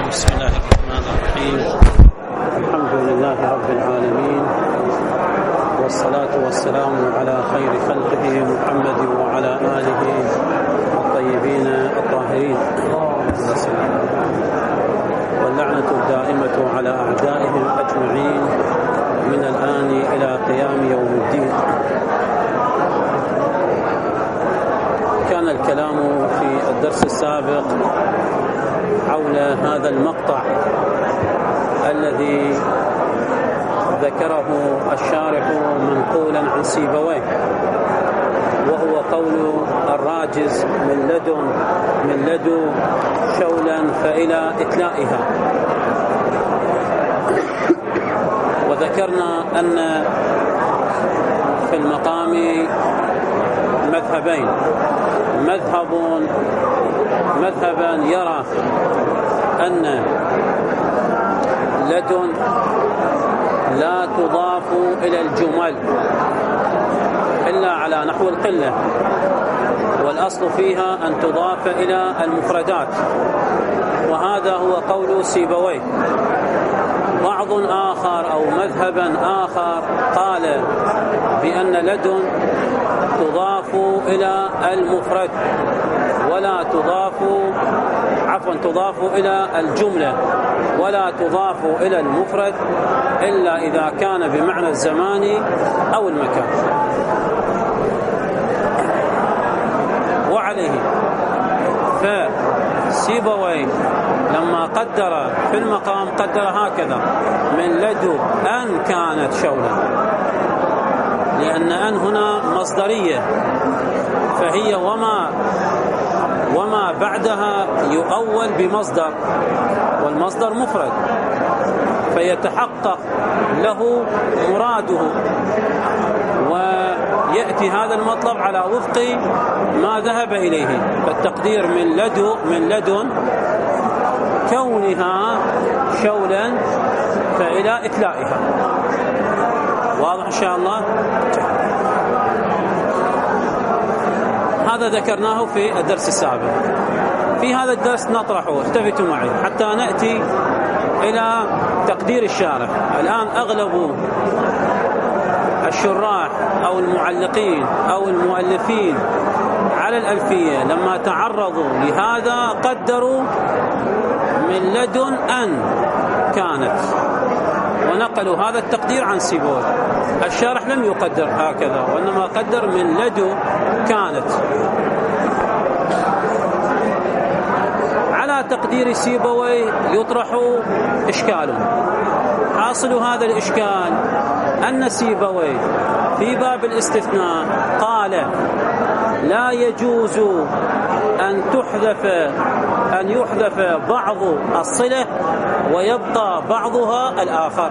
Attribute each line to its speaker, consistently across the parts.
Speaker 1: بسم الله الرحمن الرحيم. الحمد لله رب العالمين، والصلاة والسلام على خير خلقه محمد وعلى آله الطيبين الطاهرين، واللعنة الدائمة على أعدائهم أجمعين من الآن إلى قيام يوم الدين. كان الكلام في الدرس السابق حول هذا المقطع الذي ذكره الشارح منقولا عن سيبويه، وهو قول الراجز من لدو شولا فإلى إتلائها. وذكرنا أن في المقام مذهبين، مذهبا يرى أن لدن لا تضاف إلى الجمل إلا على نحو القلة، والأصل فيها أن تضاف إلى المفردات، وهذا هو قول سيبويه. بعض آخر أو مذهبا آخر قال بأن لدن تضاف إلى المفرد ولا تضاف إلى الجملة، ولا تضاف إلى المفرد إلا إذا كان بمعنى الزمان أو المكان. وعليه فسيبويه لما قدر في المقام قدر هكذا: من لدو أن كانت شولا، لأن أن هنا مصدرية، فهي وما بعدها يؤول بمصدر، والمصدر مفرد، فيتحقق له مراده، ويأتي هذا المطلب على وفق ما ذهب إليه. فالتقدير من لدن كونها شولا فإلى إتلائها. واضح إن شاء الله؟ هذا ذكرناه في الدرس السابق. في هذا الدرس نطرحه، التفتوا معي حتى نأتي إلى تقدير الشارح. الآن أغلب الشراح أو المعلقين أو المؤلفين على الألفية لما تعرضوا لهذا قدروا من لدن أن كانت، ونقلوا هذا التقدير عن سيبويه. الشارح لم يقدر هكذا، وإنما قدر من لدو كانت. على تقدير سيبويه يطرح إشكال. حاصل هذا الإشكال أن سيبويه في باب الاستثناء قال: لا يجوز أن يحذف بعض الصلة ويبقى بعضها الآخر.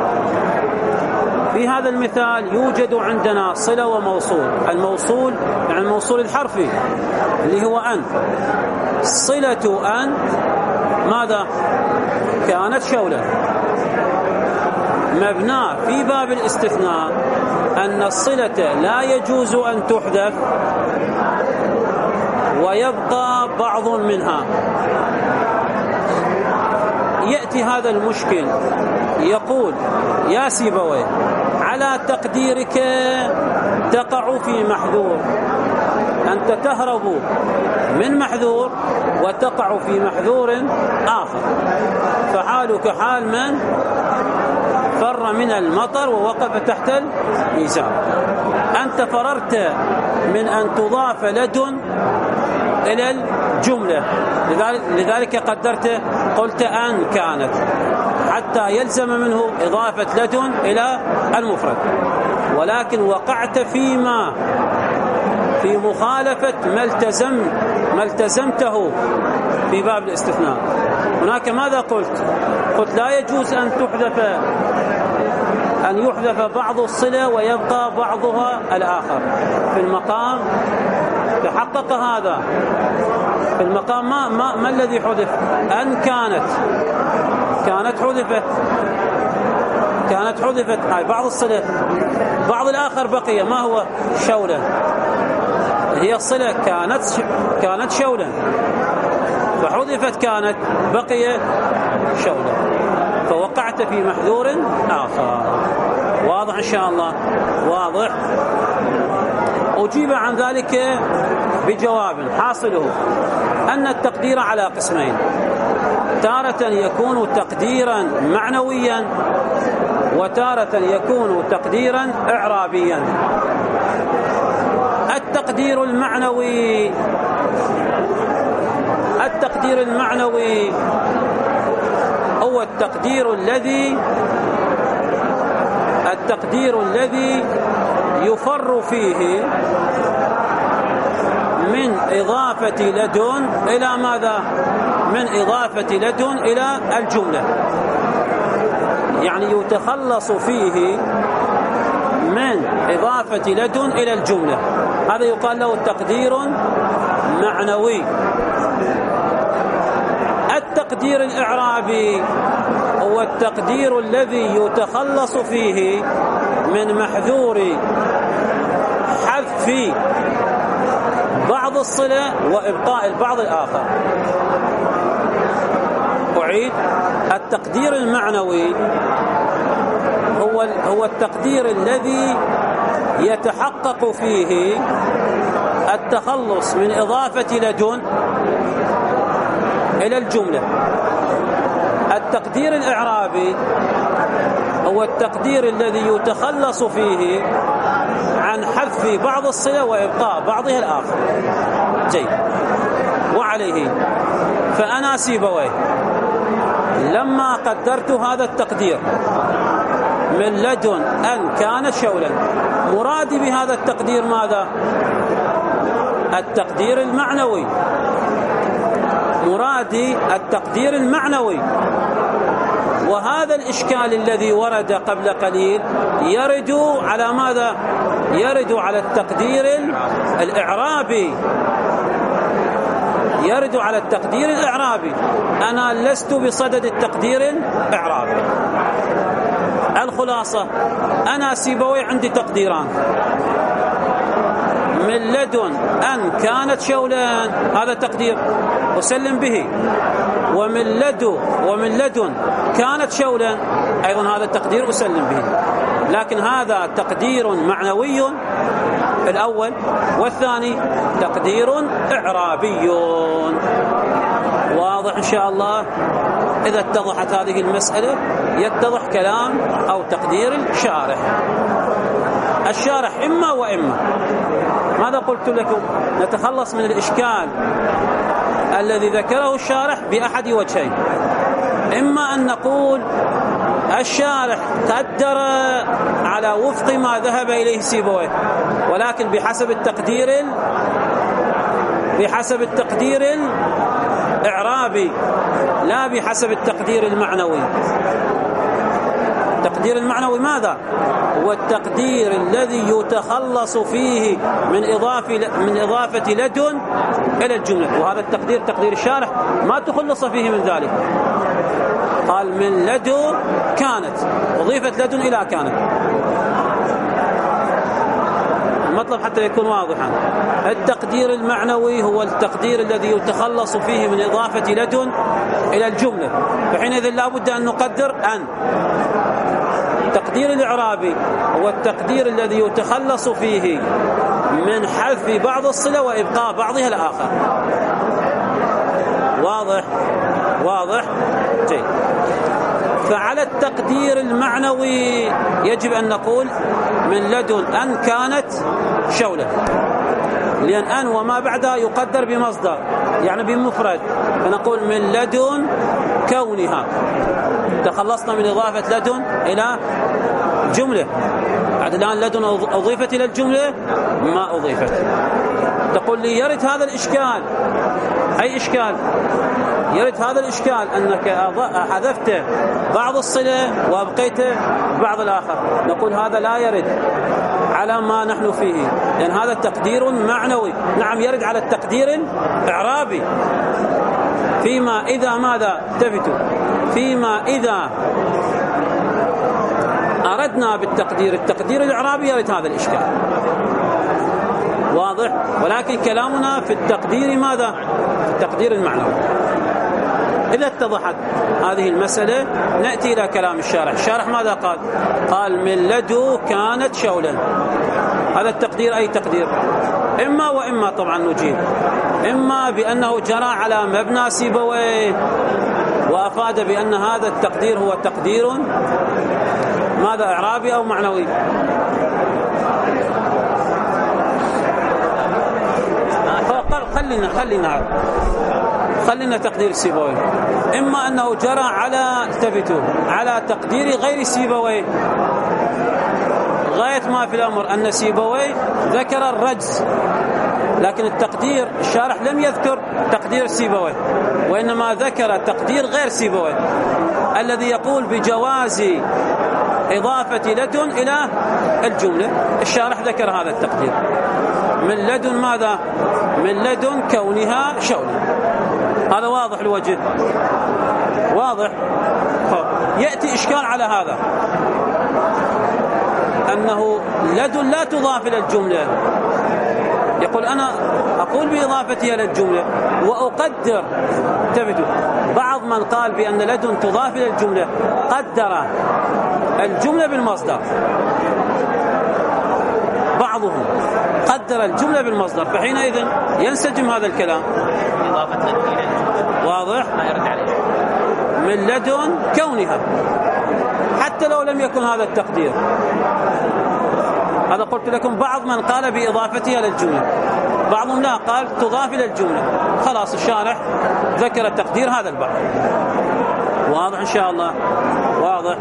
Speaker 1: في هذا المثال يوجد عندنا صلة وموصول. الموصول يعني الموصول الحرفي اللي هو أن. صلة أن ماذا؟ كانت شولا. مبنى في باب الاستثناء أن الصلة لا يجوز أن تحذف ويبقى بعض منها. يأتي هذا المشكل يقول: يا سيبويه، على تقديرك تقع في محذور، أنت تهرب من محذور وتقع في محذور آخر، فحالك حال من فر من المطر ووقف تحت الميزان. أنت فررت من أن تضاف لدن إلى الجملة، لذلك قلت أن كانت، حتى يلزم منه إضافة لدن إلى المفرد، ولكن وقعت في مخالفة ما التزمته في باب الاستثناء. هناك ماذا قلت لا يجوز أن يحذف بعض الصلة ويبقى بعضها الآخر. في المقام تحقق هذا. في المقام ما الذي حذف؟ أن كانت حذفت هاي بعض الصلة، بعض الآخر بقي. ما هو؟ شولا. هي الصلة كانت شولا. فحذفت كانت بقي شولة، فوقعت في محذور آخر. واضح إن شاء الله؟ واضح. أجيب عن ذلك بجواب حاصله أن التقدير على قسمين: تارة يكون تقديرا معنويا، وتارة يكون تقديرا إعرابيا. التقدير المعنوي هو التقدير الذي يفر فيه من إضافة لدن إلى ماذا؟ من إضافة لدن إلى الجملة، يعني يتخلص فيه من إضافة لدن إلى الجملة. هذا يقال له تقدير معنوي. التقدير الإعرابي هو التقدير الذي يتخلص فيه من محذور حذف بعض الصلة وإبقاء البعض الآخر. أعيد: التقدير المعنوي هو التقدير الذي يتحقق فيه التخلص من إضافة لدن إلى الجملة. التقدير الإعرابي هو التقدير الذي يتخلص فيه عن حذف بعض الصلة وإبقاء بعضها الآخر. جيد. وعليه فأنا سيبويه لما قدرت هذا التقدير من لدن أن كان شولا، مرادي بهذا التقدير ماذا؟ التقدير المعنوي. مرادي التقدير المعنوي. وهذا الإشكال الذي ورد قبل قليل يرد على ماذا؟ يرد على التقدير الإعرابي. يرد على التقدير الإعرابي. أنا لست بصدد التقدير الإعرابي. الخلاصة: أنا سيبوي عندي تقديران: من لدن أن كانت شولان، هذا تقدير أسلم به، ومن لدن كانت شولا، أيضا هذا التقدير أسلم به. لكن هذا تقدير معنوي الأول، والثاني تقدير إعرابي. واضح إن شاء الله؟ إذا اتضحت هذه المسألة يتضح كلام أو تقدير الشارح. الشارح إما وإما. ماذا قلت لكم؟ نتخلص من الإشكال الذي ذكره الشارح بأحد وجهين: إما أن نقول الشارح قدر على وفق ما ذهب إليه سيبويه، ولكن بحسب التقدير الإعرابي، لا بحسب التقدير المعنوي. التقدير المعنوي ماذا؟ هو التقدير الذي يتخلص فيه من إضافة لدن إلى الجملة، وهذا التقدير تقدير الشارح ما تخلص فيه من ذلك. قال من لدن كانت، أضيفت لدن إلى كانت. المطلب حتى يكون واضحا: التقدير المعنوي هو التقدير الذي يتخلص فيه من إضافة لدن إلى الجملة، فحينئذ لا بد أن نقدر أن. التقدير الإعرابي هو التقدير الذي يتخلص فيه من حذف بعض الصلة وإبقاء بعضها الآخر. واضح؟ جيد. فعلى التقدير المعنوي يجب أن نقول من لدن أن كانت شولة، لأن أن وما بعدها يقدر بمصدر، يعني بمفرد، فنقول من لدن كونها. تخلصنا من إضافة لدن إلى جملة. بعد الآن لدن أضيفت إلى الجملة ما أضيفت. تقول لي يرد هذا الإشكال. أي إشكال؟ يرد هذا الإشكال أنك حذفت بعض الصلة وأبقيت بعض الآخر. نقول هذا لا يرد على ما نحن فيه، لأن هذا تقدير معنوي. نعم يرد على التقدير الإعرابي فيما إذا ماذا تفتوا، فيما إذا أردنا التقدير الإعرابي يرد هذا الإشكال. واضح؟ ولكن كلامنا في التقدير ماذا؟ التقدير المعنوي. إذا اتضحت هذه المسألة نأتي إلى كلام الشارح. الشارح ماذا قال؟ قال من لدو كانت شولا. هذا التقدير أي تقدير؟ إما وإما طبعا نجيب، إما بأنه جرى على مبنى سيبويه وأفاد بأن هذا التقدير هو تقدير ماذا إعرابي أو معنوي. خلينا تقدير سيبويه. إما أنه جرى على تقدير غير سيبويه. غاية ما في الأمر أن سيبويه ذكر الرجز، لكن التقدير الشارح لم يذكر تقدير سيبويه، وإنما ذكر تقدير غير سيبويه الذي يقول بجواز إضافة لدن إلى الجملة. الشارح ذكر هذا التقدير من لدن ماذا؟ من لدن كونها شولا. هذا واضح الوجه، واضح. يأتي إشكال على هذا، أنه لدن لا تضاف إلى الجملة. يقول أنا أقول بإضافتها إلى الجملة وأقدر. تبدو بعض من قال بأن لدن تضاف إلى الجملة قدر الجملة بالمصدر، بعضهم قدر الجملة بالمصدر، فحينئذ ينسجم هذا الكلام. واضح؟ من لدن كونها، حتى لو لم يكن هذا التقدير. هذا قلت لكم بعض من قال بإضافتها للجملة، بعضهم لا قال تضاف إلى الجملة. خلاص الشارح ذكر التقدير هذا البعض. واضح إن شاء الله؟ واضح.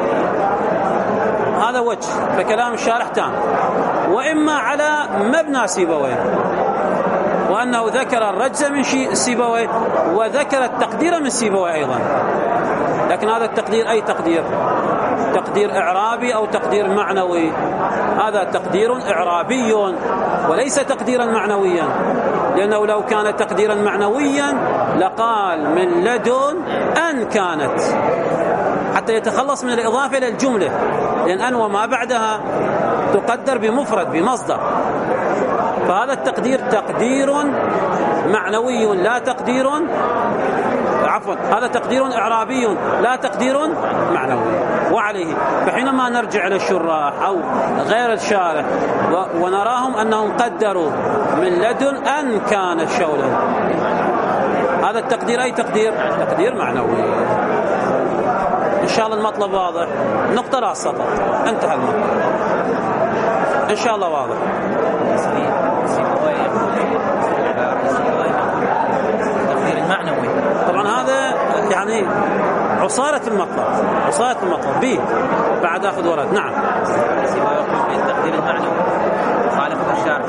Speaker 1: هذا وجه فكلام الشارح تام. وإما على مبنى سيبويه، وأنه ذكر الرجز من سيبويه وذكر التقدير من سيبويه أيضا. لكن هذا التقدير أي تقدير؟ تقدير إعرابي أو تقدير معنوي؟ هذا تقدير إعرابي وليس تقديرا معنويا، لأنه لو كان تقديرا معنويا لقال من لدن أن كانت، حتى يتخلص من الإضافة إلى الجملة، لأن أن وما بعدها تقدر بمفرد بمصدر. فهذا التقدير تقدير معنوي لا تقدير، عفوا هذا تقدير إعرابي لا تقدير معنوي. وعليه فحينما نرجع للشراح أو غير الشارح ونراهم أنهم قدروا من لدن أن كان شولا، هذا التقدير أي تقدير؟ تقدير معنوي. إن شاء الله المطلب واضح. نقطة رأس سطر، انتهى المطلب إن شاء الله واضح. طبعا هذا يعني عصارة المطلب، عصارة المطلب به بعد أخذ ورد. نعم.
Speaker 2: التقدير المعنوي خالف الشارع.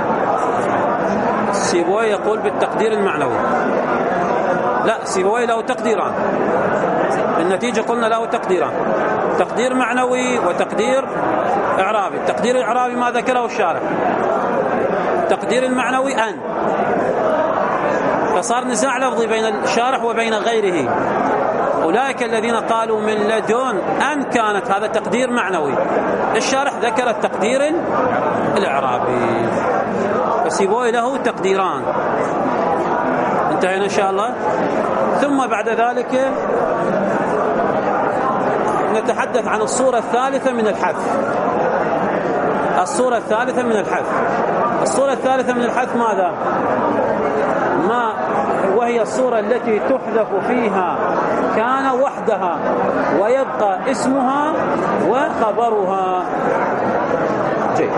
Speaker 1: سيبويه يقول بالتقدير المعنوي. لا، سيبويه له تقديران. النتيجة قلنا له تقديران، تقدير معنوي وتقدير إعرابي. التقدير الإعرابي ما ذكره الشارع، التقدير المعنوي أن. فصار نزاع لفظي بين الشارح وبين غيره. أولئك الذين قالوا من لدن أن كانت، هذا تقدير معنوي. الشارح ذكر التقدير الإعرابي، فسيبويه له تقديران. انتهينا إن شاء الله. ثم بعد ذلك نتحدث عن الصورة الثالثة من الحذف. الصورة الثالثة من الحذف، الصورة الثالثة من الحذف ماذا؟ وهي الصورة التي تحذف فيها كان وحدها ويبقى اسمها وخبرها. جيد.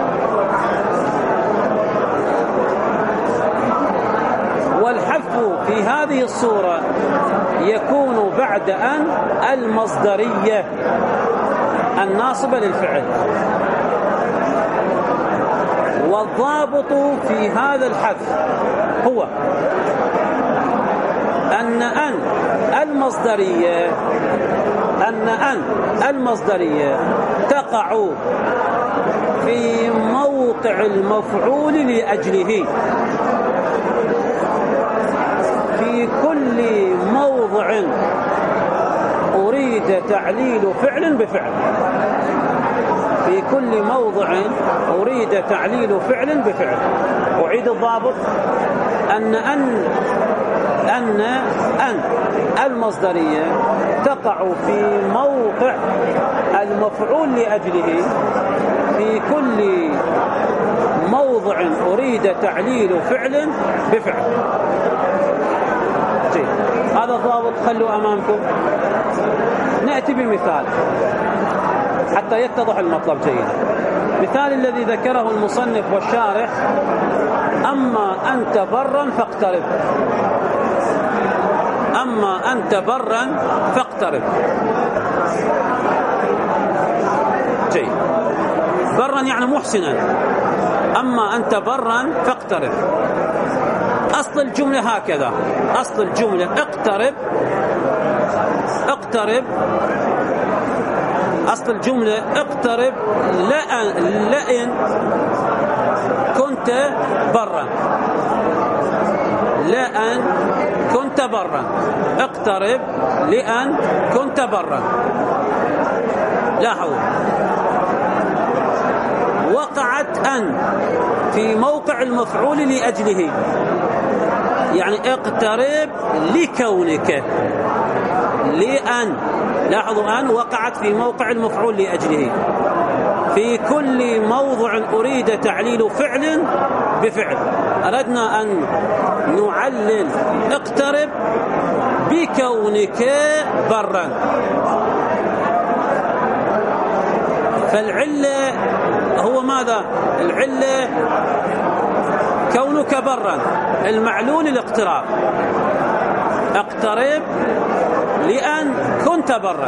Speaker 1: والحذف في هذه الصورة يكون بعد أن المصدرية الناصبة للفعل. والضابط في هذا الحذف هو أن المصدرية تقع في موقع المفعول لأجله في كل موضع أريد تعليل فعل بفعل. في كل موضع أريد تعليل فعل بفعل. أعيد الضابط أن أن المصدرية تقع في موقع المفعول لأجله في كل موضع أريد تعليل فعل بفعل. جيد. هذا الضابط خلوا أمامكم. نأتي بمثال حتى يتضح المطلب جيدا. مثال الذي ذكره المصنف والشارح: أما أنت برا فاقترب. أما أنت برا فاقترب. جيد. برا يعني محسنا. أما أنت برا فاقترب. أصل الجملة هكذا. أصل الجملة اقترب. أصل الجملة اقترب لئن كنت برا. لأن كنت برا. اقترب لأن كنت برا. لاحظوا وقعت أن في موقع المفعول لأجله، يعني اقترب لكونك. لأن لاحظوا أن وقعت في موقع المفعول لأجله في كل موضع أريد تعليل فعل بفعل. أردنا أن نعلل اقترب بكونك برا، فالعلة هو ماذا؟ العلة كونك برا، المعلول الاقتراب. اقترب لأن كنت برا.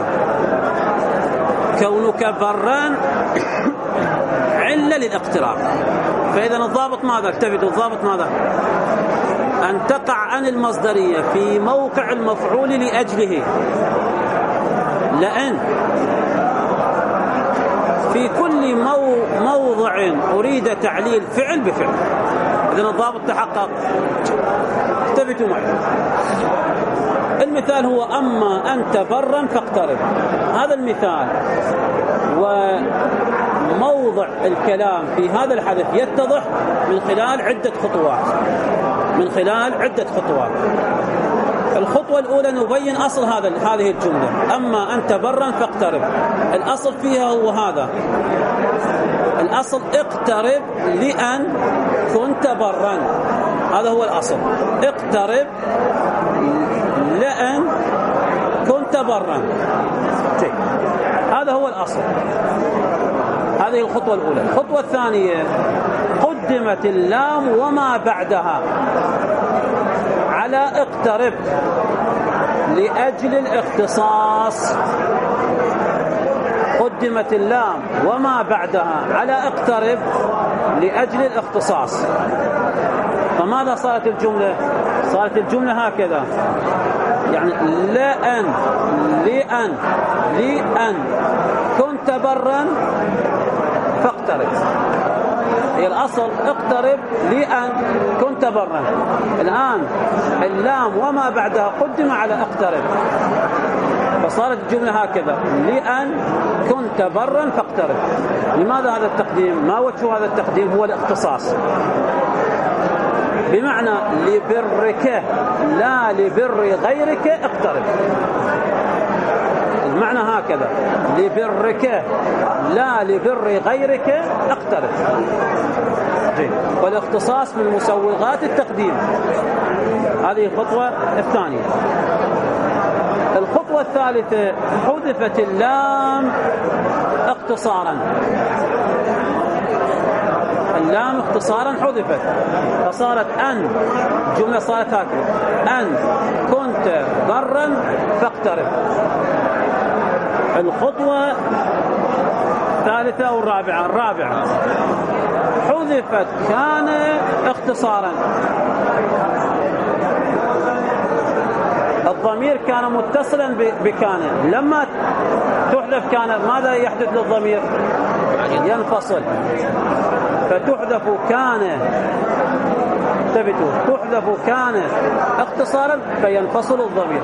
Speaker 1: كونك برا علة للاقتراب. فإذا الضابط ماذا؟ التفتوا الضابط ماذا؟ أن تقع عن المصدرية في موقع المفعول لأجله، لأن في كل موضع أريد تعليل فعل بفعل. إذن الضابط تحقق. انتبهوا معي. المثال هو أما أنت برا فاقترب. هذا المثال وموضع الكلام في هذا الحدث يتضح من خلال عدة خطوات. الخطوة الأولى نبين أصل هذه الجملة: أما أنت برا فاقترب. الأصل فيها هو هذا. الأصل اقترب لأن كنت برا. هذا هو الأصل. اقترب لأن كنت برا. هذا هو الأصل. هذه الخطوة الأولى. الخطوة الثانية: قدمت اللام وما بعدها على اقترب لأجل الاختصاص. قدمت اللام وما بعدها على اقترب لأجل الاختصاص. فماذا صارت الجملة؟ صارت الجملة هكذا، يعني لأن كنت برا فاقترب. هي الأصل اقترب لأن كنت برا. الآن اللام وما بعدها قدم على اقترب، فصارت الجملة هكذا: لأن كنت برا فاقترب. لماذا هذا التقديم؟ ما وجه هذا التقديم؟ هو الاختصاص، بمعنى لبرك لا لبر غيرك اقترب. المعنى هكذا: لبرك لا لبر غيرك اقترب. والاختصاص من مسوغات التقديم. هذه الخطوة الثانية. الخطوة الثالثة: حذفت اللام اختصارا. اللام اختصارا حذفت، فصارت أن. جملة صارت هكذا: أن كنت برا فاقترب. الخطوة الثالثة أو الرابعة؟ الرابعة: حذفت كان اختصارا. الضمير كان متصلا بكان، لما تحذف كان ماذا يحدث للضمير؟ ينفصل. فتحذف كان، تبتوا تحذف كان اختصارا فينفصل الضمير.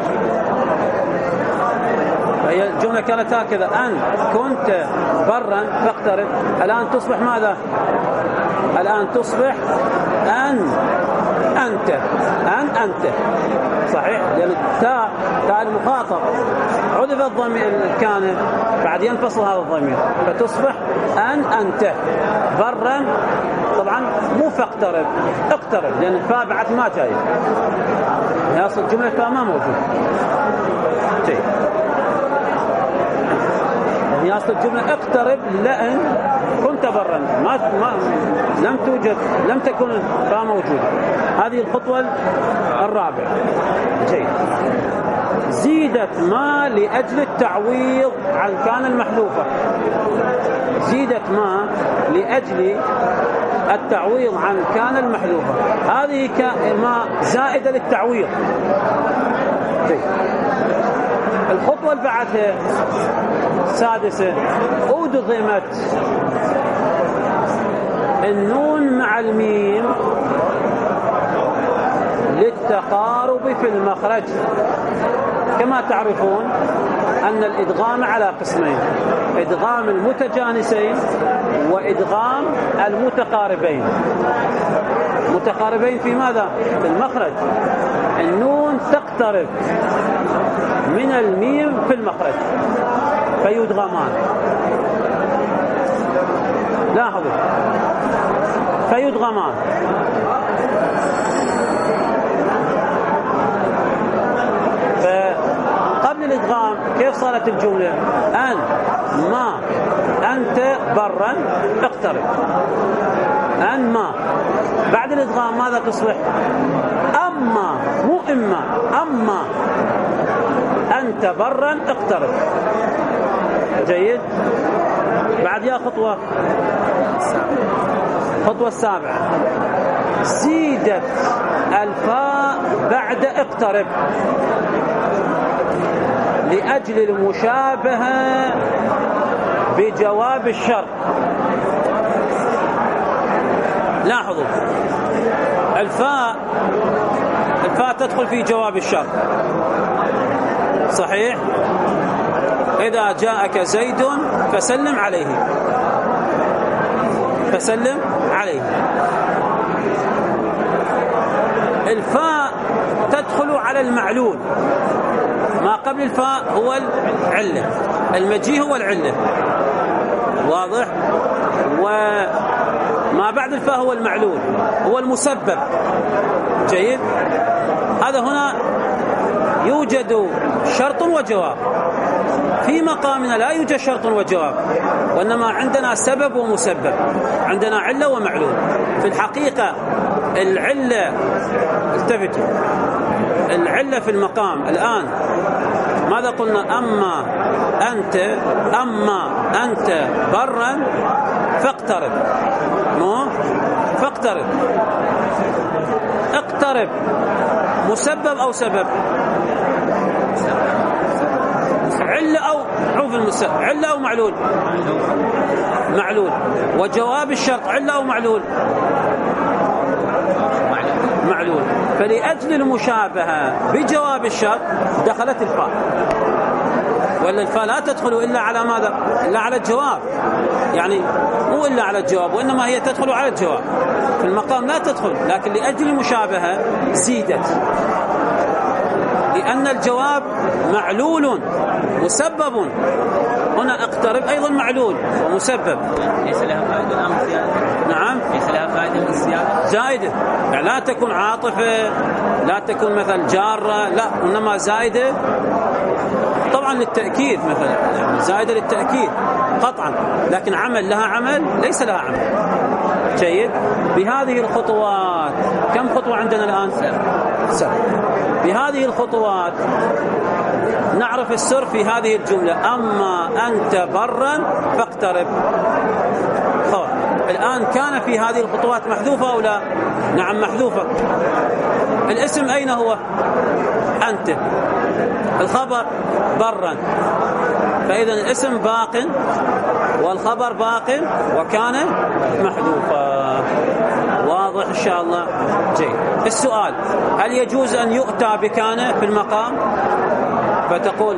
Speaker 1: هي الجملة كانت هكذا: أن كنت برا فاقترب. الآن تصبح ماذا؟ الآن تصبح أنت، أنت صحيح، لأن تاء المخاطب عُذف الضمير كان بعد ينفصل هذا الضمير فتصبح أنت برا. طبعا مو فاقترب، اقترب، لأن الفاء بعد ما جاي، يصل جملة فاء ما موجود. جيد، يصل الجملة اقترب لأن كنت برا، ما لم توجد، لم تكن فاء موجودة. هذه الخطوة الرابعة. جيد، زيدت ما لأجل التعويض عن كان المحذوفة. زيدت ما لأجل التعويض عن كان المحذوفة، هذه ما زائدة للتعويض. جيد، الخطوة اللي بعدها السادسة، أدغمت النون مع الميم للتقارب في المخرج. كما تعرفون أن الإدغام على قسمين: إدغام المتجانسين وإدغام المتقاربين. متقاربين في ماذا؟ في المخرج. النون تقترب من الميم في المخرج فيدغمان. لاحظوا، فيدغمان. فقبل الإدغام كيف صارت الجملة؟ أن ما أنت برا اقترب. أن ما. بعد الإدغام ماذا تصبح؟ أما، مو إما، أما أنت برا اقترب. جيد، بعد يا خطوة السابعة، زيدت الفاء بعد اقترب لأجل المشابهة بجواب الشرط. لاحظوا، الفاء تدخل في جواب الشرط، صحيح؟ إذا جاءك زيد فسلم عليه، فسلم عليه. الفاء تدخل على المعلول. ما قبل الفاء هو العلة، المجيء هو العلة، واضح؟ وما بعد الفاء هو المعلول، هو المسبب. جيد، هذا هنا يوجد شرط وجواب. في مقامنا لا يوجد شرط وجواب، وإنما عندنا سبب ومسبب، عندنا علة ومعلول. في الحقيقة العلة، التفتوا، العلة في المقام الآن ماذا قلنا؟ أما أنت برا فاقترب. مو فاقترب، اقترب مسبب أو سبب؟ علة أو عوف المسبب، علة أو معلول؟ معلول. وجواب الشرط علة أو معلول؟ معلول. فلأجل المشابهة بجواب الشرط دخلت الفاء، ولا الفاء لا تدخل إلا على ماذا؟ إلا على الجواب، يعني مو إلا على الجواب، وإنما هي تدخل على الجواب. في المقام لا تدخل، لكن لأجل المشابهة زيدت، لأن الجواب معلول مسبب. هنا اقترب أيضا معلول ومسبب.
Speaker 2: ليس لها فائدة أم زيادة؟
Speaker 1: نعم،
Speaker 2: ليس لها فائدة من زيادة،
Speaker 1: زائدة، يعني لا تكون عاطفة، لا تكون مثل جارة، لا، إنما زائدة طبعا للتأكيد، مثلا يعني زائدة للتأكيد قطعا، لكن عمل لها عمل ليس لها عمل. جيد، بهذه الخطوات، كم خطوة عندنا الآن؟ 7. بهذه الخطوات نعرف السر في هذه الجملة: أما أنت برا فاقترب. الآن كان في هذه الخطوات محذوفة أو لا؟ نعم محذوفة. الاسم أين هو؟ أنت. الخبر برا، فإذا الاسم باق والخبر باق وكان محذوفا. واضح إن شاء الله؟ جيد. السؤال: هل يجوز أن يؤتى بكان في المقام؟ فتقول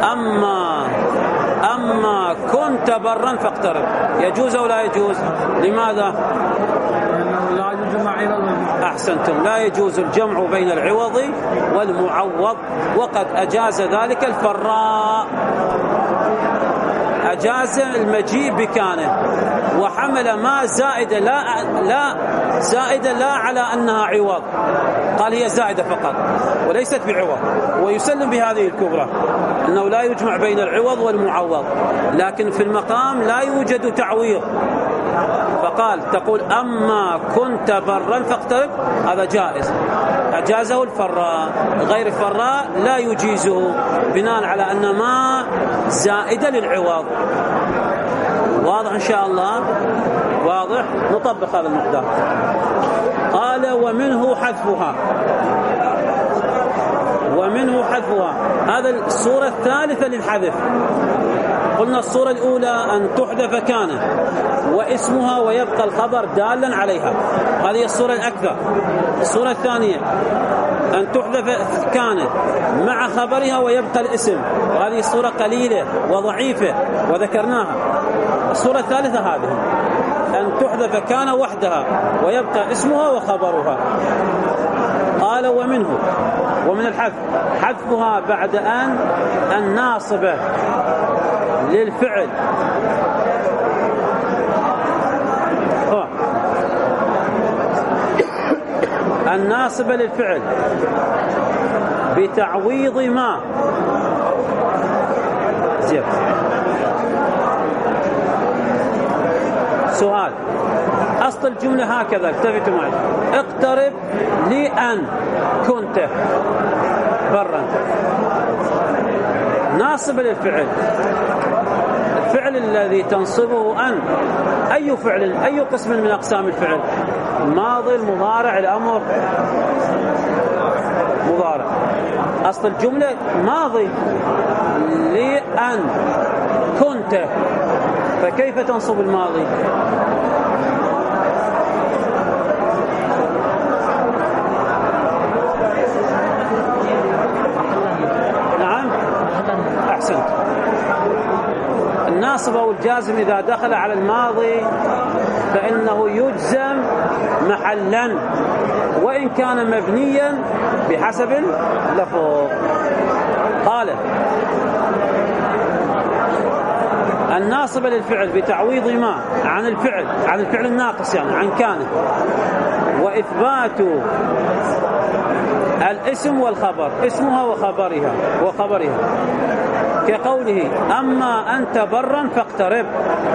Speaker 1: أما كنت برا فاقترب. يجوز أو لا يجوز؟ لماذا؟ أحسنتم، لا يجوز الجمع بين العوض والمعوض، وقد أجاز ذلك الفراء، أجاز المجيء بكانه وحمل ما زائدة لا زائدة لا على أنها عوض، قال هي زائدة فقط وليست بعوض، ويسلم بهذه الكبرى أنه لا يجمع بين العوض والمعوض، لكن في المقام لا يوجد تعويض، فقال تقول أما كنت برا فاقترب، هذا جائز، أجازه الفراء، غير الفراء لا يجيزه بناء على أن ما زائدة للعوض. واضح إن شاء الله؟ واضح؟ نطبق هذا المقدار. قال ومنه حذفها، ومنه حذفها، هذا الصورة الثالثة للحذف. قلنا الصورة الأولى أن تحذف كان واسمها ويبقى الخبر دالا عليها، هذه الصورة الأكثر. الصورة الثانية أن تحذف كان مع خبرها ويبقى الاسم، وهذه الصورة قليلة وضعيفة وذكرناها. الصورة الثالثة هذه أن تحذف كان وحدها ويبقى اسمها وخبرها. قال ومنه، ومن الحذف حذفها بعد أن الناصبة للفعل الناصبة للفعل بتعويض ما زين. سؤال، أصل الجملة هكذا، التفتوا معي، اقترب لأن كنت برا، ناصب للفعل، الفعل الذي تنصبه أن أي فعل، أي قسم من أقسام الفعل؟ ماضي، المضارع، الأمر، مضارع. أصل الجملة ماضي لأن كنت، فكيف تنصب الماضي؟ نعم أحسنت. الناصب أو الجازم إذا دخل على الماضي فإنه يجزم محلا وإن كان مبنيا بحسب اللفظ. قال الناصب للفعل بتعويض ما عن الفعل الناقص، يعني عن كان، وإثبات الاسم والخبر، اسمها وخبرها كقوله أما أنت برا فاقترب،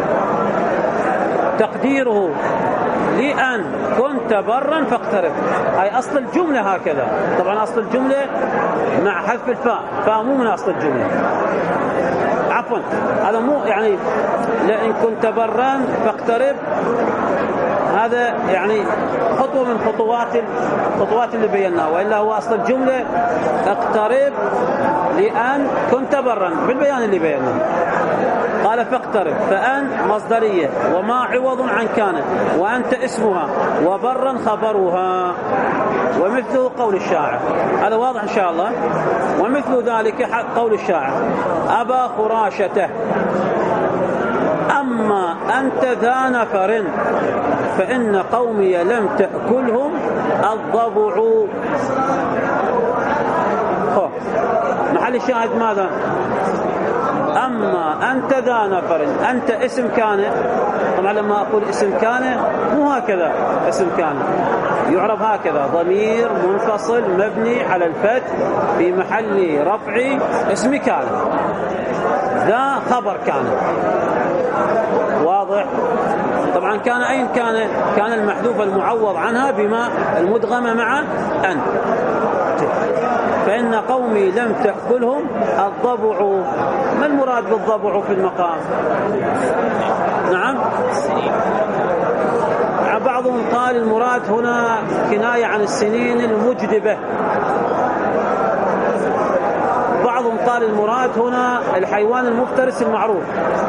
Speaker 1: تقديره لأن كنت برا فاقترب، أي أصل الجملة هكذا. طبعا أصل الجملة مع حذف الفاء، فمو من أصل الجملة، عفوا هذا مو يعني لأن كنت برا فاقترب، هذا يعني خطوة من خطوات اللي بيناها، وإلا هو أصل الجملة اقترب لأن كنت برا بالبيان اللي بيناه. قال فاقترب، فأن مصدرية وما عوض عن كان، وأنت اسمها وبرا خبرها، ومثله قول الشاعر. هذا واضح إن شاء الله. ومثل ذلك قول الشاعر أبا خراشته أما أنت ذا نفر فإن قومي لم تأكلهم الضبع. محل الشاهد ماذا؟ أما أنت ذا نفر، أنت اسم كان. طبعا لما أقول اسم كان مو هكذا، اسم كان يعرف هكذا، ضمير منفصل مبني على الفتح في محل رفع اسم كان، ذا خبر كان. واضح؟ طبعا كان أين كان المحذوف المعوض عنها بما المدغمة مع أن. فإن قومي لم تأكلهم الضبع. ما المراد بالضبع في المقام؟ نعم، بعضهم قال المراد هنا كناية عن السنين المجدبة، بعضهم قال المراد هنا الحيوان المفترس المعروف.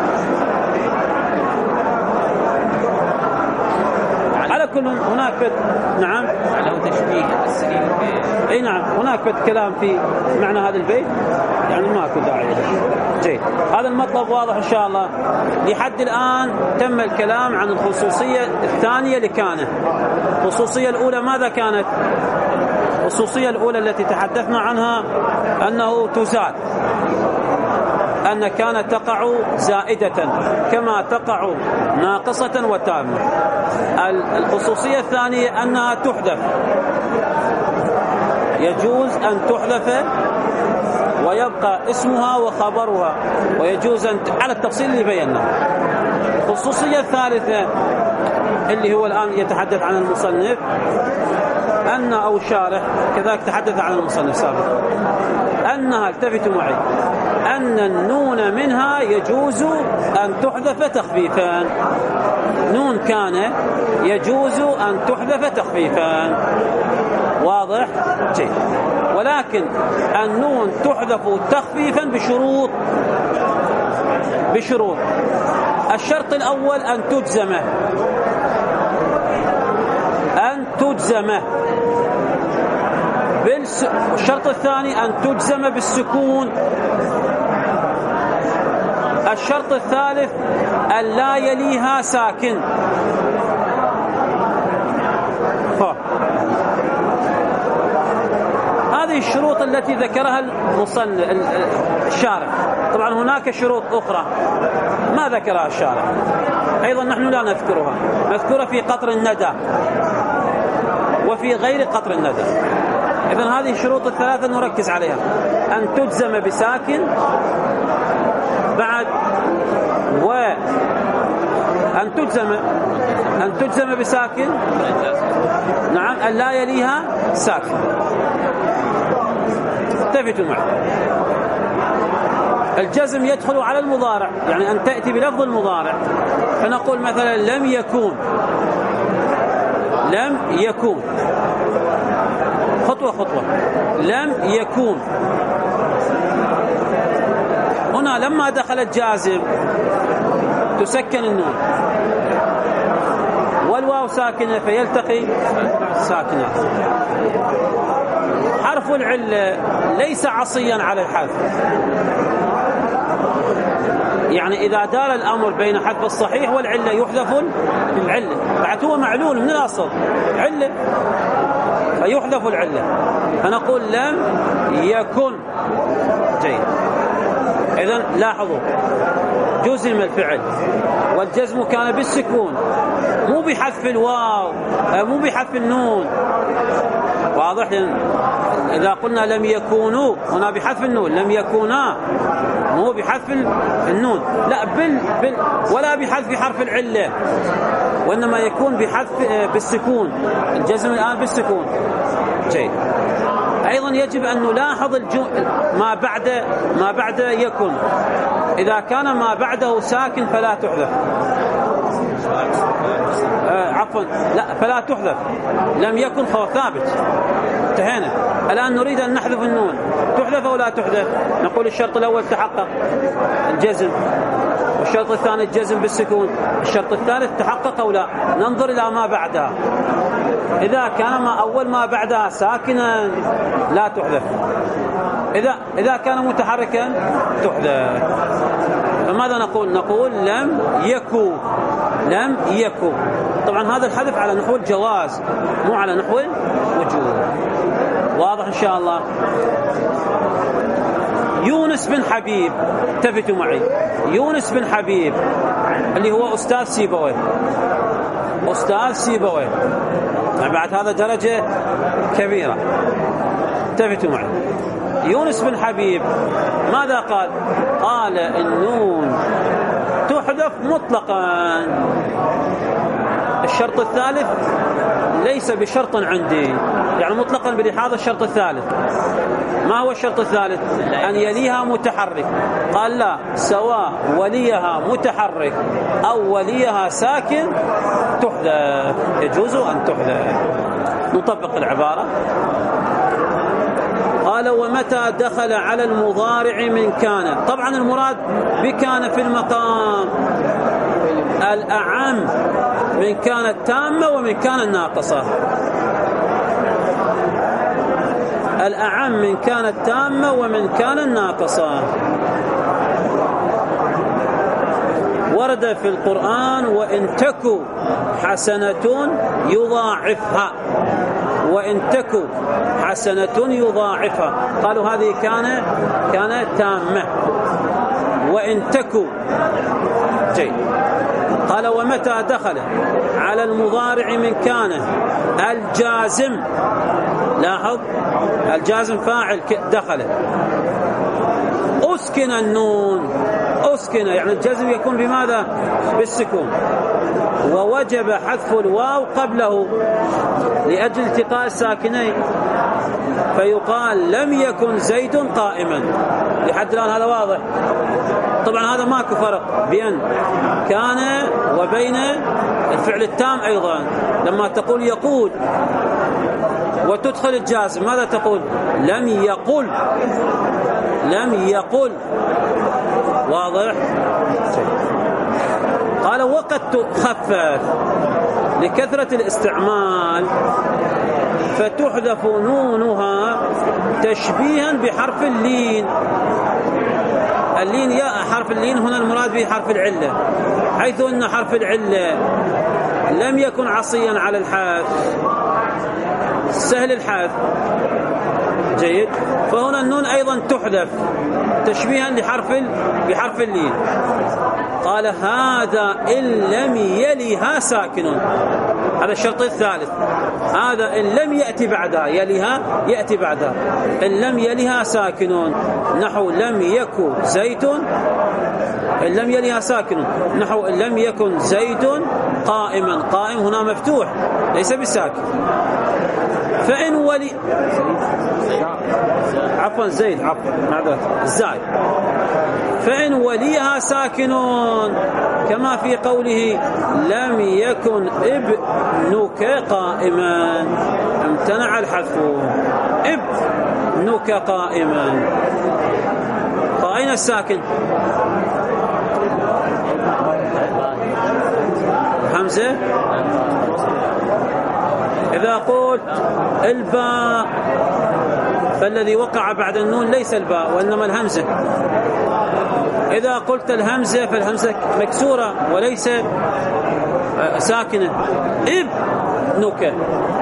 Speaker 1: على كل هناك نعم
Speaker 2: على تشبيه السنين.
Speaker 1: اي نعم، هناك كلام في معنى هذا البيت، يعني ما اكو داعي له. جيد. هذا المطلب واضح إن شاء الله. لحد الآن تم الكلام عن الخصوصية الثانية لكانه. الخصوصية الأولى ماذا كانت؟ الخصوصية الأولى التي تحدثنا عنها أنه تزاد، أن كانت تقع زائدة كما تقع ناقصة وتامة. الخصوصية الثانية أنها تحذف، يجوز أن تحذف ويبقى اسمها وخبرها، ويجوز أن على التفصيل اللي بيناه. الخصوصية الثالثة اللي هو الآن يتحدث عن المصنف أن أو الشارح كذلك تحدث عن المصنف سابقا، أنها التفتوا معي أن النون منها يجوز أن تحذف تخفيفا. نون كان يجوز أن تحذف تخفيفا، واضح؟ جيد. ولكن النون تحذف تخفيفا بشروط. الشرط الأول أن تجزمه الشرط الثاني أن تجزم بالسكون. الشرط الثالث أن لا يليها ساكن. هذه الشروط التي ذكرها الشارح. طبعا هناك شروط أخرى ما ذكرها الشارح، أيضا نحن لا نذكرها، نذكرها في قطر الندى وفي غير قطر الندى. إذن هذه الشروط الثلاثة نركز عليها: أن تجزم بساكن، بعد أن تجزم بساكن، نعم، أن لا يليها ساكن. التفتوا معي. الجزم يدخل على المضارع، يعني أن تأتي بلفظ المضارع، فنقول مثلا لم يكون خطوة لم يكون. هنا لما دخل الجازم تسكن النون والواو ساكنة فيلتقي ساكنات. حرف العلة ليس عصيا على الحذف، يعني إذا دار الأمر بين حذف الصحيح والعلة يحذف العلة، بعد هو معلول من الأصل علة فيحذف العلة، فنقول لم يكن. جيد. إذن لاحظوا جزم الفعل والجزم كان بالسكون، مو بحذف الواو، مو بحذف النون، واضح؟ إذا قلنا لم يكونوا هنا بحذف النون، لم يكونا مو بحذف النون، لا ولا بحذف حرف العلة، وإنما يكون بحذف بالسكون. الجزم الآن بالسكون. جيد. أيضا يجب أن نلاحظ ما بعد يكن، إذا كان ما بعده ساكن فلا تحذف. عفوا، لا، فلا تحذف. لم يكن فهو ثابت، انتهينا. الآن نريد أن نحذف النون، تحذف أو لا تحذف؟ نقول الشرط الأول تحقق الجزم، والشرط الثاني الجزم بالسكون، الشرط الثالث تحقق أو لا؟ ننظر إلى ما بعدها. إذا كان أول ما بعدها ساكنا لا تحذف، إذا كان متحركا تحذف. فماذا نقول؟ نقول لم يكن. طبعا هذا الحذف على نحو الجواز مو على نحو الوجوب. واضح إن شاء الله؟ يونس بن حبيب، التفتوا معي، يونس بن حبيب اللي هو أستاذ سيبويه، بعد هذا درجة كبيرة. التفتوا معي. يونس بن حبيب ماذا قال؟ قال النون تحذف مطلقا. الشرط الثالث ليس بشرط عندي، يعني مطلقا بلحاظ الشرط الثالث. ما هو الشرط الثالث؟ أن يليها متحرك. قال لا، سواء وليها متحرك أو وليها ساكن تحذف، يجوز أن تحذف. نطبق العبارة. قال ومتى دخل على المضارع من كان. طبعا المراد بكان في المقام الأعم من كان التامة ومن كان الناقصة. الأعم من كان التامة ومن كان الناقصة. ورد في القرآن وإن تك حسنة يضاعفها، وإن تك حسنة يضاعفها. قالوا هذه كانت تامة، وإن تك. جيد. قال ومتى دخل على المضارع من كان الجازم، لاحظ الجازم فاعل دخل، أسكن النون، أسكن يعني الجزم يكون بماذا؟ بالسكون، ووجب حذف الواو قبله لأجل التقاء الساكنين، فيقال لم يكن زيد قائما. لحد الآن هذا واضح. طبعا هذا ماكو فرق بين كان وبين الفعل التام أيضا. لما تقول يقول وتدخل الجازم ماذا تقول؟ لم يقل، لم يقل. واضح؟ قال وقد تخفف لكثرة الاستعمال فتحذف نونها تشبيها بحرف اللين. اللين، يا حرف اللين هنا المراد به حرف العلة، حيث أن حرف العلة لم يكن عصيا على الحذف، سهل الحذف. جيد. فهنا النون أيضا تحذف تشبيها بحرف اللين. قال هذا إن لم يلها ساكن، هذا الشرط الثالث. هذا إن لم يأتي بعدها، يلها يأتي بعدها، إن لم يلها ساكن، نحو لم يكن زيد، إن لم يلها ساكن نحو إن لم يكن زيد قائما. قائم هنا مفتوح ليس بساكن. فإن ولي عفوا زيد، عفوا معذرة الزايد. فإن وليها ساكنون كما في قوله لم يكن ابنك قائما، امتنع الحذف، ابنك قائما. فأين الساكن؟ همزة. إذا قلت الباء فالذي وقع بعد النون ليس الباء وإنما الهمزة. إذا قلت الهمزة فالهمزة مكسورة وليس ساكنة. ابنك،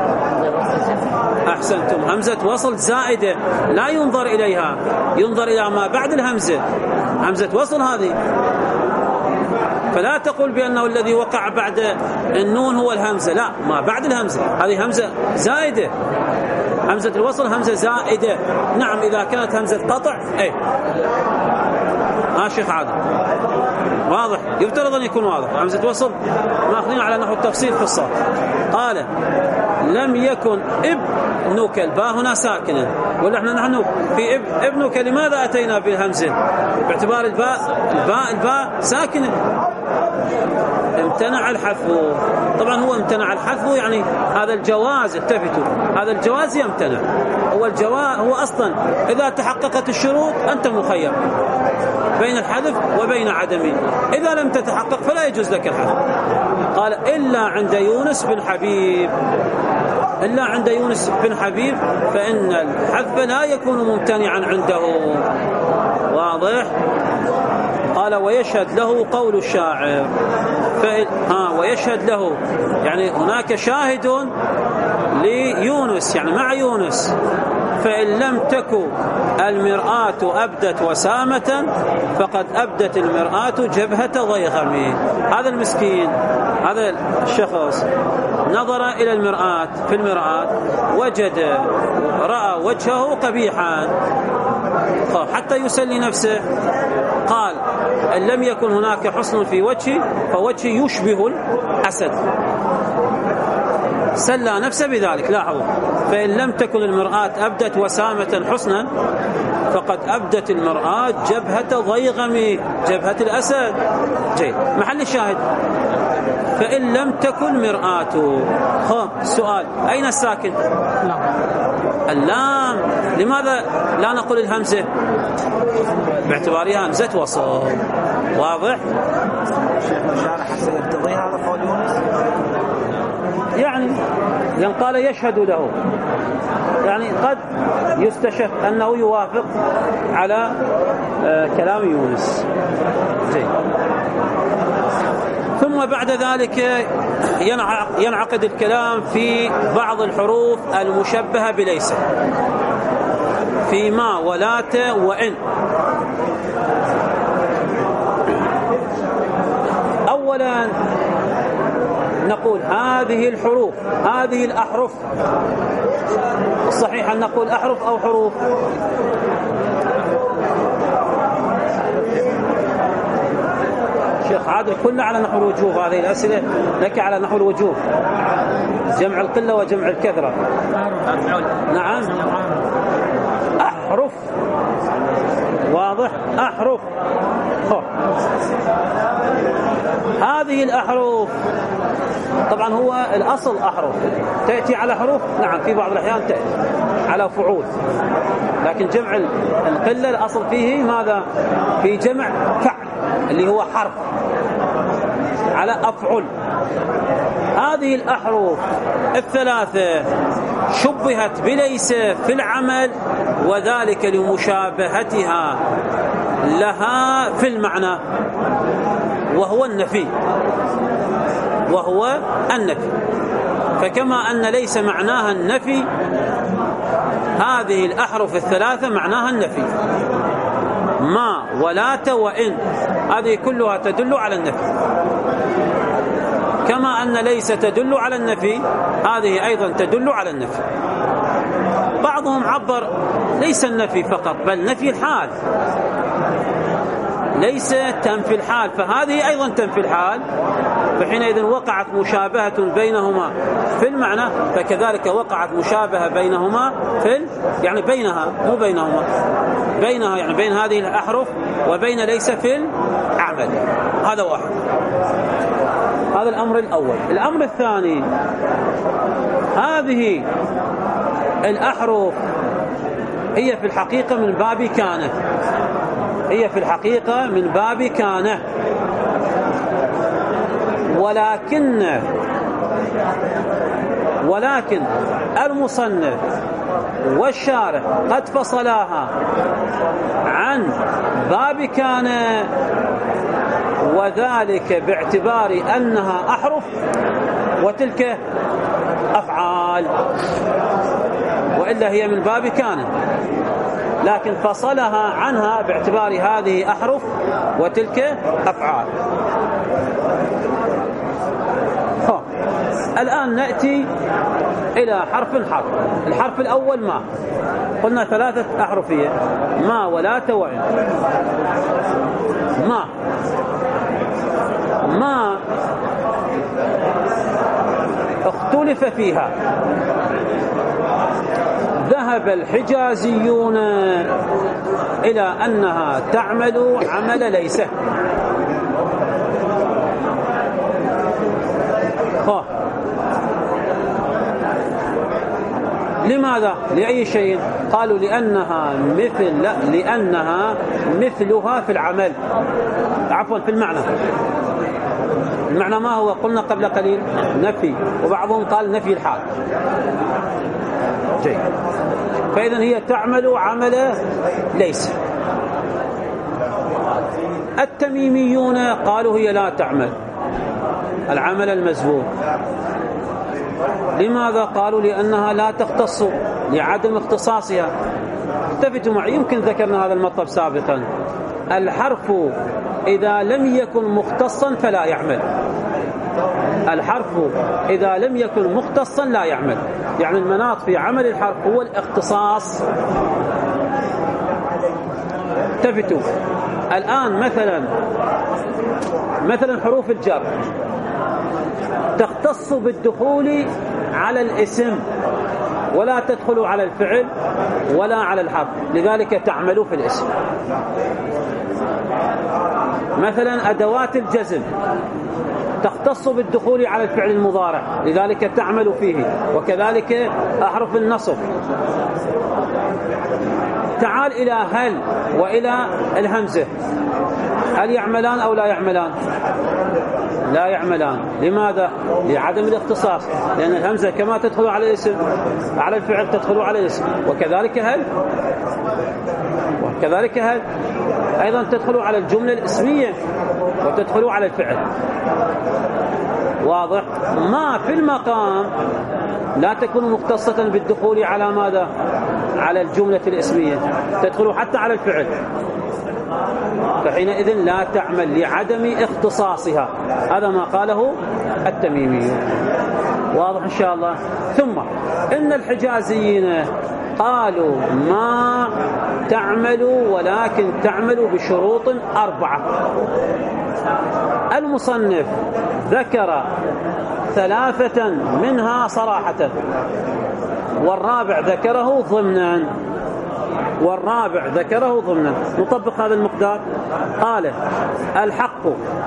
Speaker 1: أحسنتم، همزة وصل زائدة لا ينظر إليها، ينظر إلى ما بعد الهمزة، همزة وصل هذه. فلا تقول بأنه الذي وقع بعد النون هو الهمزة، لا، ما بعد الهمزة هذه همزة زائدة، همزة الوصل همزة زائدة. نعم إذا كانت همزة قطع أي شيخ عادل واضح، يفترض أن يكون واضح. همزة وصل ماخذين على نحو التفصيل في الصوت. قال لم يكن ابنك، الباء هنا ساكنة، ولا نحن في ابنك لماذا أتينا بالهمزة؟ باعتبار الباء ساكنة، امتنع الحذف. طبعا هو امتنع الحذف يعني هذا الجواز، التفتوا، هذا الجواز يمتنع. هو الجواز هو أصلا إذا تحققت الشروط أنت مخير بين الحذف وبين عدمه، إذا لم تتحقق فلا يجوز لك الحذف. قال إلا عند يونس بن حبيب، إلا عند يونس بن حبيب فإن الحذف لا يكون ممتنعا عنده. واضح؟ قال ويشهد له قول الشاعر، ويشهد له يعني هناك شاهد ليونس يعني مع يونس. فإن لم تكن المرآة أبدت وسامة فقد أبدت المرآة جبهة ضيغم. هذا المسكين، هذا الشخص نظر إلى المرآة، في المرآة وجد رأى وجهه قبيحا حتى يسلي نفسه. قال إن لم يكن هناك حسن في وجهي فوجهي يشبه الأسد، سلى نفسه بذلك. لاحظوا، فإن لم تكن المرآة أبدت وسامة حسنا فقد أبدت المرآة جبهة ضيغم، جبهة الأسد. جيد. محل الشاهد فإن لم تكن مرآة. السؤال أين الساكن؟ اللام. لماذا لا نقول الهمزة؟ باعتبارها همزة وصل. واضح؟
Speaker 2: يقتضي هذا قول يونس
Speaker 1: يعني قال يشهد له، يعني قد يستشف أنه يوافق على كلام يونس. جيد. ثم بعد ذلك ينعقد الكلام في بعض الحروف المشبهة بليس، في ما ولات وإن. أولا نقول هذه الحروف، هذه الأحرف، الصحيح أن نقول أحرف أو حروف؟ شيخ عادل كلنا على نحو الوجوه، هذه الأسئلة لك على نحو الوجوه، جمع القلة وجمع الكثرة. نعم أحرف، واضح، أحرف. هذه الأحرف طبعا هو الأصل أحرف، تأتي على حروف، نعم في بعض الأحيان تأتي على فعول، لكن جمع القلة الأصل فيه ماذا؟ في جمع فعل اللي هو حرف على أفعل. هذه الأحرف الثلاثة شبهت بليس في العمل، وذلك لمشابهتها لها في المعنى، وهو النفي، وهو النفي. فكما أن ليس معناها النفي، هذه الأحرف الثلاثة معناها النفي، ما ولات وإن، هذه كلها تدل على النفي. كما أن ليس تدل على النفي، هذه أيضا تدل على النفي. بعضهم عبر ليس النفي فقط، بل نفي الحال، ليس تنفي الحال، فهذه أيضا تنفي الحال، فحينئذ وقعت مشابهة بينهما في المعنى، فكذلك وقعت مشابهة بينهما في يعني بينها، مو بينهما، بينها يعني بين هذه الأحرف وبين ليس في العمل. هذا واحد، هذا الأمر الأول. الأمر الثاني، هذه الأحرف هي في الحقيقة من باب كان، هي في الحقيقة من باب كان، ولكن المصنف والشارح قد فصلاها عن باب كان، وذلك باعتبار أنها أحرف وتلك أفعال، وإلا هي من باب كان، لكن فصلها عنها باعتبار هذه أحرف وتلك أفعال. الآن نأتي إلى حرف. الحرف الأول ما قلنا ثلاثة أحرفية، ما ولات وإن. ما اختلف فيها، ذهب الحجازيون إلى أنها تعمل عمل ليس. لماذا؟ لأي شيء؟ قالوا لأنها مثلها في العمل، عفوا في المعنى. المعنى ما هو؟ قلنا قبل قليل نفي، وبعضهم قال نفي الحال. جيد، فإذا هي تعمل عمل ليس. التميميون قالوا هي لا تعمل العمل المزبور. لماذا؟ قالوا لأنها لا تختص، لعدم اختصاصها. التفتوا معي، يمكن ذكرنا هذا المطلب سابقا. الحرف إذا لم يكن مختصا فلا يعمل، الحرف إذا لم يكن مختصا لا يعمل، يعني المناط في عمل الحرف هو الاختصاص. التفتوا الآن، مثلا حروف الجر تختص بالدخول على الاسم، ولا تدخل على الفعل ولا على الحرف، لذلك تعمل في الاسم. مثلا أدوات الجزم تختص بالدخول على الفعل المضارع، لذلك تعمل فيه، وكذلك أحرف النصب. تعال إلى هل وإلى الهمزة، هل يعملان أو لا يعملان؟ لا يعملان. لماذا؟ لعدم الاختصاص، لأن الهمزة كما تدخل على الاسم على الفعل تدخل على الاسم، وكذلك هل. أيضا تدخل على الجملة الاسمية وتدخل على الفعل. واضح؟ ما في المقام لا تكون مختصة بالدخول على ماذا؟ على الجملة الاسمية، تدخل حتى على الفعل، فحينئذ لا تعمل لعدم اختصاصها. هذا ما قاله التميمي. واضح إن شاء الله. ثم إن الحجازيين قالوا ما تعمل ولكن تعمل بشروط 4. المصنف ذكر 3 منها صراحة، والرابع ذكره ضمنا. نطبق هذا المقدار. قال الحق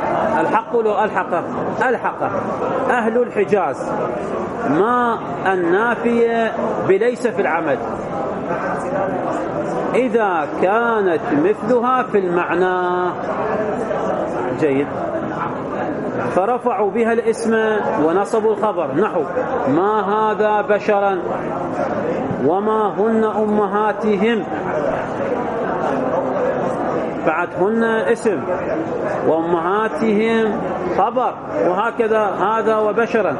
Speaker 1: أهل الحجاز ما النافية بليس في العمل إذا كانت مثلها في المعنى. جيد. فرفعوا بها الاسم ونصبوا الخبر، نحو ما هذا بشرا وما هن أمهاتهم، بعدهن اسم وأمهاتهم خبر، وهكذا هذا وبشرا.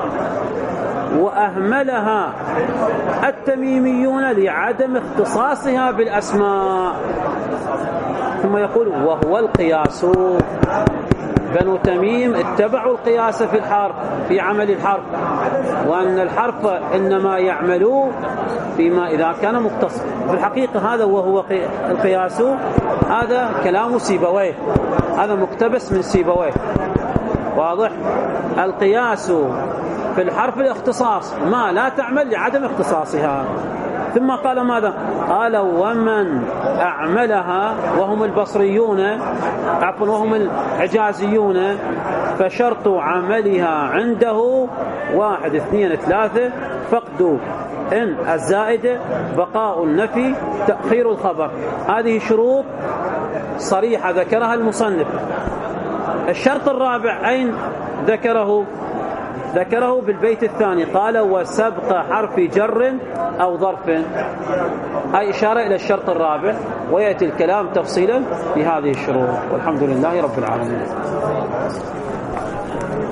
Speaker 1: وأهملها التميميون لعدم اختصاصها بالأسماء. ثم يقول وهو القياس. بنو تميم اتبعوا القياس في الحرف، في عمل الحرف، وأن الحرف إنما يعمل فيما إذا كان مختص. في الحقيقة هذا وهو القياس، هذا كلام سيبويه، هذا مقتبس من سيبويه. واضح؟ القياس في الحرف الاختصاص، ما لا تعمل لعدم اختصاصها. ثم قال ماذا؟ قال ومن أعملها وهم البصريون، عفوا وهم الحجازيون، فشرط عملها عنده 1 2 3 فقد إن الزائد، بقاء النفي، تأخير الخبر. هذه شروط صريحة ذكرها المصنف. الشرط الرابع أين ذكره بالبيت الثاني، قال وسبق حرف جر أو ظرف. هاي إشارة إلى الشرط الرابع، ويأتي الكلام تفصيلا لهذه الشروط. والحمد لله رب العالمين.